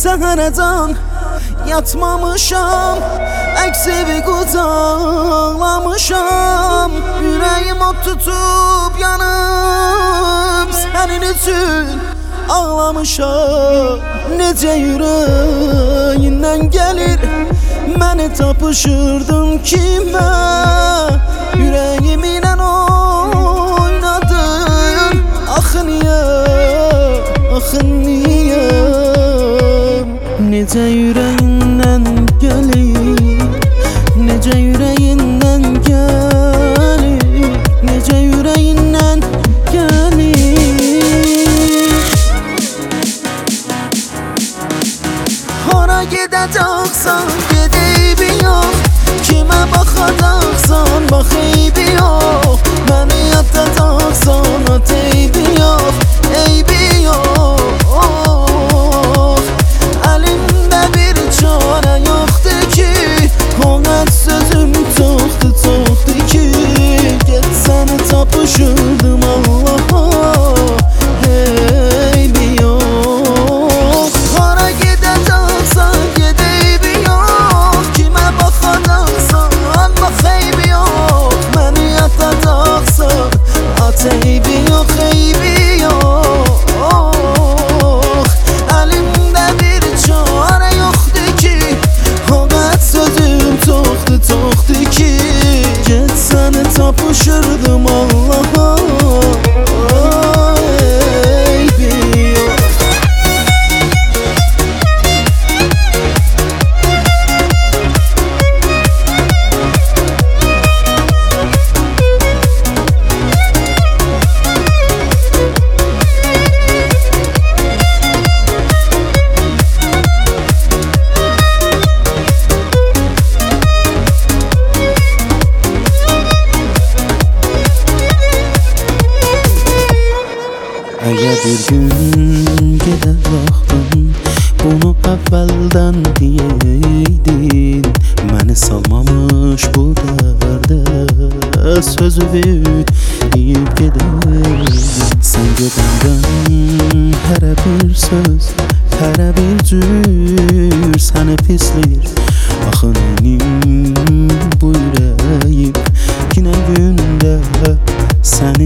səhərəcən yatmamışam, əksivi qucaqlamışam. Ürəyim od tutub yanıb, sənin üçün ağlamışam. Necə ürəyindən gəlir, məni tapışırdın kimə? Ürəyimlə oynadın, axı niyə, axı niyə? Necə ürəyindən gəlir, necə ürəyindən gəlir, necə ürəyindən gəlir. Hara gedəcəksən, ged eybi yox. Kimə baxacaqsan, bax eybi yox. Məni yatacaqsan, at eybi yox, eybi yox. Əlimdə bir çarə yoxdur ki, qonaq sözüm çoxdur, çoxdur ki, get səni tapışırdım Allaha, eybi yox. Hara gedəcəksən, ged eybi yox. Kimə baxacaqsan, bax eybi yox. Məni yatacaqsan, at eybi yox, eybi yox. Əlimdə bir çarə yoxdur ki, qonaq sözüm çoxdur, çoxdur ki, get səni tapışırdım Allaha, eybi yox. Əgər bir gün gedər vaxtın, bunu əvvəldən deyeydin. Məni salmamış bu dərdə, sözü deyib gedəydin. Sən gedəndən hərə bir söz, hərə bir cür səni pisləyir. Axı mənim bu ürəyim günə gündə səni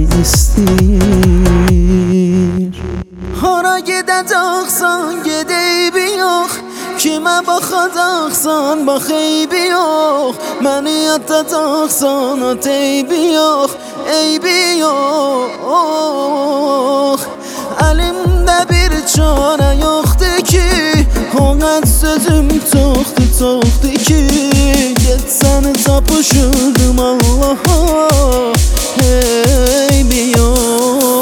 istəyir. Hara gedəcəksən, ged eybi yox. Kimə baxacaqsan, bax eybi yox. Məni yatacaqsan, at eybi yox, eybi yox. Əlimdə bir çarə yoxdur ki, qonaq sözüm çoxdur, çoxdur ki, get səni tapışırdım Allaha, eybi yox.